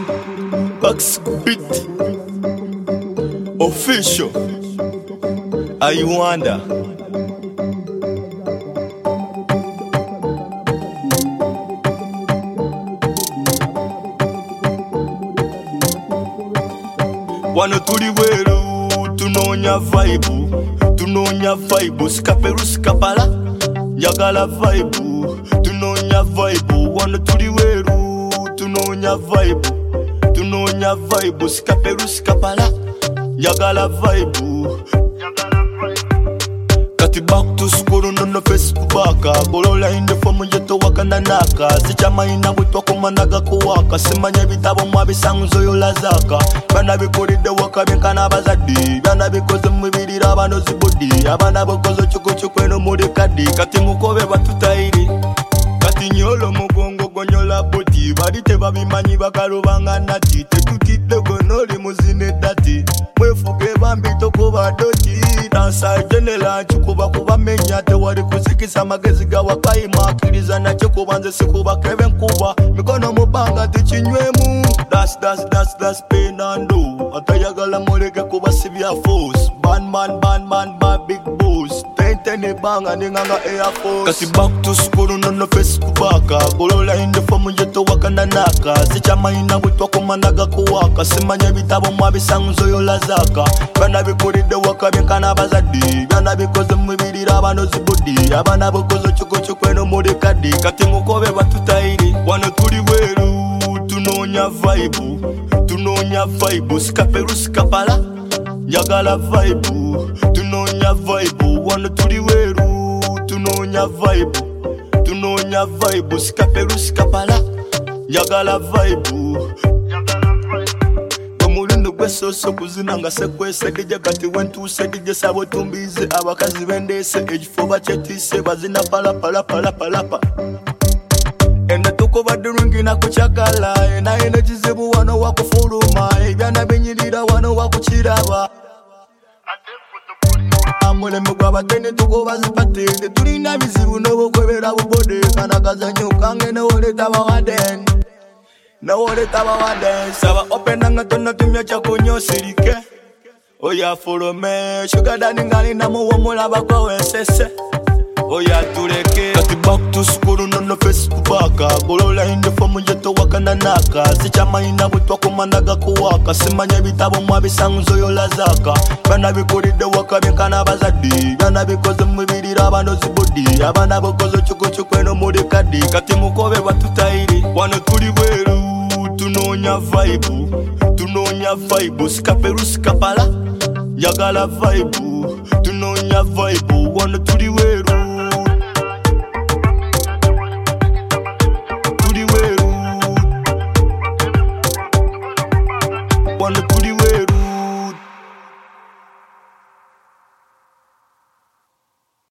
Bucks Beat Official. I wonder. Wano tuli weru tunonya vibe skaperu skapala njagala vibe tunonya vibe. Wano tuli weru tunonya vibe skaperu skapala njagala vibe. Kati back to school no Facebook baka golola inde fomu yeto wakanda naka sichama ina butwa kumanaga kuwaka simanya bitabo mwabisanguzo yolazaka bana bikolide wakabenkana abazadde bana bikoze mubirira abanozi bodi abana bokozo chukuchukweno muri kadi kati mukobe batutairi kati nyolo mugongo gonyola bodi bali tebabimanyi bakalubanga nati tetutidde gonoli muzine dati mwefuge bambito kuba doji dansa jenela chukuba kuba menya tewali kusikisa magezi gawa kaima akiriza nache kubanze sikuba kebe nkuba mikono mubanga tichinywemu das penando atayagala moleke kuba sibya force ban big boss tentene banga ninganga air force. Kasi back to school no Facebook baka golola inde fomu yeto wakanda naka sichama ina butwa kumanaga kuwaka simanya bitabo mwabisanguzo yolazaka bana bikolide wakabenkana abazadde bana bikoze mubirira abanozi bodi abana bokozo chukuchukweno muri kadi kati mukobe batutairi. Wano tuli weru tunonya vibe skaperu skapala njagala vibe tunonya vibe. Wano tuli weru tunonya vibe skaperu skapala njagala vibe. Omulundo gwesoso kuzina nga sekwese dije kati wentuse dije sabo tumbize abakazi bendese ekifo bachetise bazina palapa enda tuko badurungi na kuchakala ena enejizibu wano wakufuluma ebyana binyirira wano wakuchiraba amuleme gwabatene tuko bazipatende tulina bizibu nobokwebera bubode kanakazanyukange newoleta bawaden saba openanga tona tumya chakonyo sirike oya follow me sugar daddy ngani na muwo mulaba kwa wensese oya tuleke. Kati back to school no Facebook baka golola inde fomu yeto wakanda naka sichama ina butwa kumanaga kuwaka simanya bitabo mwabisanguzo yolazaka bana bikolide wakabenkana abazadde bana bikoze mubirira abanozi bodi abana bokozo chukuchukweno muri kadi kati mukobe batutairi. Wano tuli weru tunonya vibe skaperu skapala njagala vibe tunonya vibe. Wano tuli weru wano tuli weru